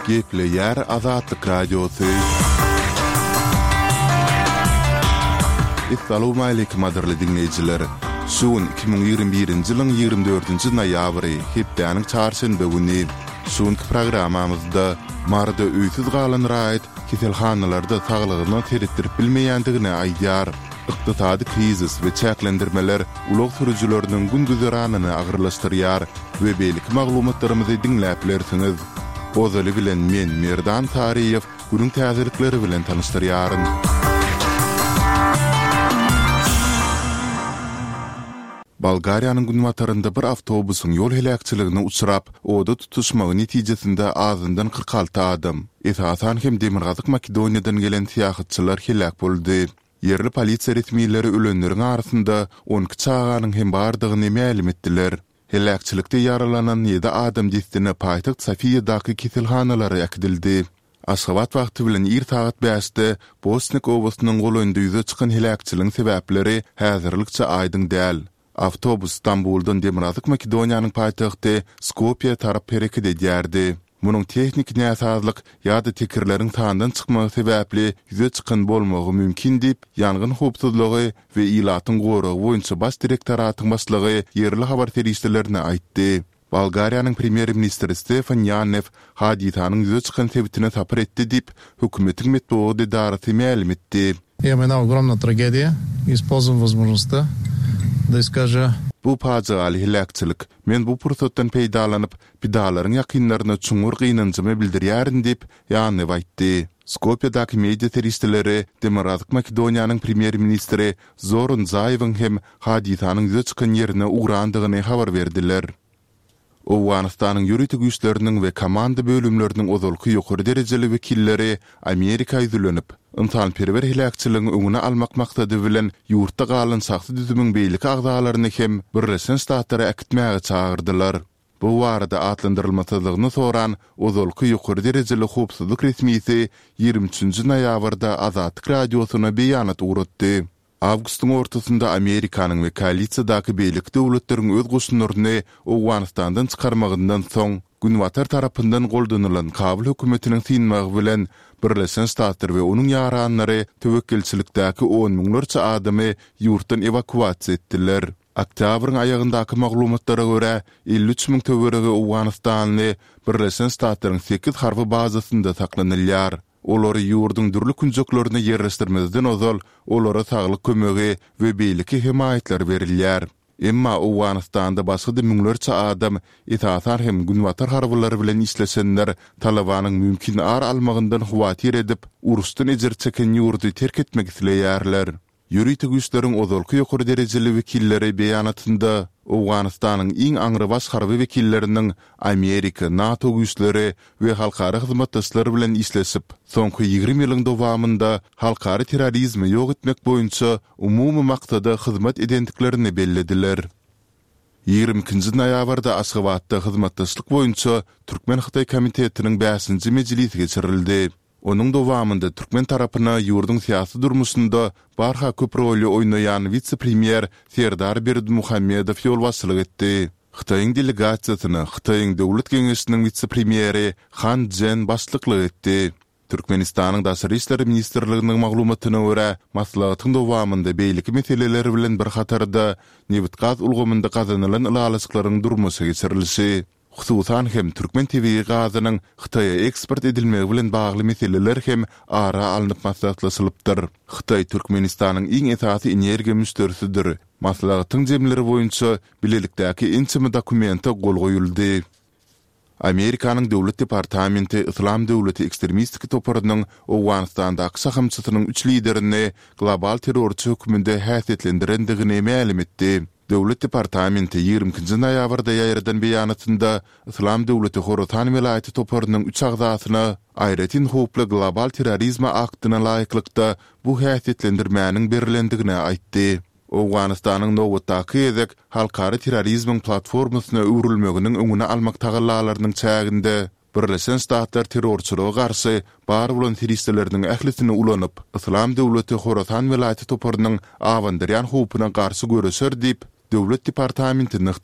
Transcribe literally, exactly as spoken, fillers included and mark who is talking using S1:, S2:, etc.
S1: Gepleyer Azatlyk Radiosu. Assalamu alaykum adirli dinleyijiler. Şuun iki bin ýygrimi birinji ýylyň ýygrimi dördünji noýabry hepdeniň çarşembe güni şuň programamyzda marda öýsüz galan raýat keselhanalarda saglygyny teretdirip bilmeýändigine aýdýar. Iqtisady krizis we çäklendirmeler ulug sürüjüleriniň gündüzleranyny agyrlaşdyrýar we beýlik maglumatlarymyzy dinläp bilersiňiz. Ozaly bilen men Merdan Tariýew günüň täzelikleri bilen tanışdyrýaryn. Bulgariýanyň günwatarynda bir awtobusyň ýol helakçylygyna uçrap, oda tutuşmagy netijesinde azyndan kırk alty adam, esasan hem Demirgazyk Makedoniýadan gelen syýahatçylar helak boldy. Yerli polisiýa resmiýetleri ölenleriň arasynda on iki çağanyň hem bardygyny ma'lum etdiler. Helakçylykda yaralanan ýedi adam jesdine paýtaxt Sofiýadaky keselhanalary ýakdyldy. Aşgabat wagty bilen ýer saat beşde Bosnik owasynyň golundy ýüze çykan helakçylygyň sebäpleri häzirlikçe aýdyn däl. Avtobus Stambuldan Demirgazyk Makedoniýanyň paýtagty Skopje tarap perekide edýärdi. Munyň tehnik näsazlyk ýa-da tekirleriň tandan çykmagy sebäpli ýüze çykan bolmagy mümkin diýip ýangyn howpsuzlygy we ilatyň goragy boýunça baş direktoratyň başlygy yerli habar terişlerine aýtdy. Bulgariýanyň premier ministri Stefan Yanev hadisanyň ýüze çykan sebäpine tapyr etdi diýip hökümetiň metbuat idarasy ma'lum etdi.
S2: Имаме една огромна трагедия. Използвам възможността da iskaja
S1: bu pajaly helakçylyk men bu pursatdan peýdalanyp bidalaryň ýakynlaryna çuňur gynanjymy bildirýärin diýip ýany aýtdy. Skopjedaky media terişleri Demirgazyk Makedoniýanyň premier ministri Zoran Zaýewiň hem hadisanyň ýüze çykan ýerine ugrandygyny habar berdiler. Owganystanyň ýürütük güýçleriniň we komanda bölümleriniň ozalky ýokary derejeli wekilleri Amerika ýüzlenip, yntanperwer helakçylygyň öňüne almak maksady bilen ýurtda galan saksy düzümüň beýlik agdalaryny hem Birleşen Ştatlara äkitmäge çagyrdylar. Bu warada atlandyrylmasyzlygyny soran ozalky ýokary derejeli howpsuzlyk resmiýeti ýygrimi üçünji noýabrda Azatlyk radiosyna beýanat uratdy. Awgustyň ortasynda Amerikanyň we koalisiýadaky beýlik döwletleriň öz goşunlaryny Owganystandan çykarmagyndan soň Günwatar tarapyndan goldanylan Kabul hökümetiniň synmagy bilen Birleşen Ştatlar we onuň ýaranlary töwekkilçilikdäki on miňlerçe adamy ýurtdan evakuasiýa etdiler. Oktýabryň aýagyndaky maglumatlara görä elli üç miň töweregi Owganystanly Birleşen Ştatlaryň sekiz harby bazasynda saklanylýar. Olary ýurduň dürli künjeklerini ýerleşdirmezden ozal, olara saglyk kömegi we beýliki himayetler berilýär. Emma Owganystanda başga da miňlerçe adam esasan hem günwatar harbylary bilen işleşenler talabanyň mümkin ar almagyndan huwatir edip, urusdan ejer çeken ýurdy terk etmek isleýärler. Ýürütük güýçleriň ozalky ýokary derejeli wekilleri beýanatynda Owganystanyň iň aňry baş harby wekilleriniň Amerika, NATO güýçleri we halkara hyzmatdaşlary bilen işleşip, soňky ýygrimi ýylyň dowamynda halkara terrorizmi ýok etmek boýunça umumy maksada hyzmat edendiklerini bellediler. ýygrimi ikinji noýabrda Aşgabatda hyzmatdaşlyk boýunça Türkmen Hytaý komitetiniň beşinji mejlisi geçirildi. Onuň dowamynda Türkmen tarapyna ýurduň syýasy durmuşynda barha köp rol oýnaýan vitse-premier Serdar Berdimuhammedow ýolbaşçylyk etdi. Hytaýyň delegasiýasyna Hytaýyň döwlet geňeşiniň vitse-premieri Han Jen başlyklyk etdi. Türkmenistanyň daşary işleri ministrliginiň maglumatyna görä, maslahatyň dowamynda beýliki meseleleri bilen bir hatarda newit gaz ulgamynda kazanylan ýalyşyklaryň durmuşy geçirilýär. Hususan hem Türkmen T V gazynyň Hytaýa eksport edilmegi bilen bagly meseleler hem ara alınıp maslahatlaşylypdyr. Hytaý Türkmenistanyň iň esasy energiýa müşterisidir. Maslahatyň jemleri boýunça bilelikdäki ençimi dokumenta gol goýuldy. Amerikanyň döwlet departamenti İslam döwleti ekstremistik toparynyň Owganystanda aksahamçysynyň üç liderini global terrorçy höküminde häsiýetlendirendigini ma'lum etdi. Döwlet departamenti ýygrimi ikinji noýabrda ýaýradan beýanatynda İslam döwleti Horasan welaýaty toparynyň üç agzasyna aýratyn howply global terrorizm aktyna laýyklykda bu häsiýetlendirmäniň berilendigine aýtdy. Owganystanyň nowatdaky edek halkara terrorizm platformasyna öwrülmeginiň öňüne almak tagallalarynyň çäginde Birleşen Ştatlar terrorçylyga garşy bar bolan terroristleriniň ählisini ulanyp, İslam döwleti Horasan welaýaty toparynyň awandyrýan howpuna garşy görüşer diýip döwlet departamentiniň